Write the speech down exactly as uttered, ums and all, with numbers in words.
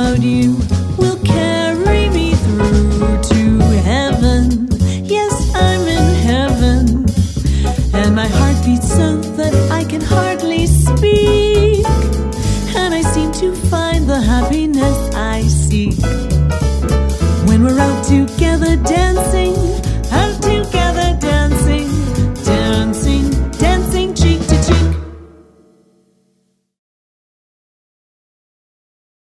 about you will carry me through to heaven. Yes, I'm in heaven, and my heart beats so that I can hardly speak, and I seem to find the happiness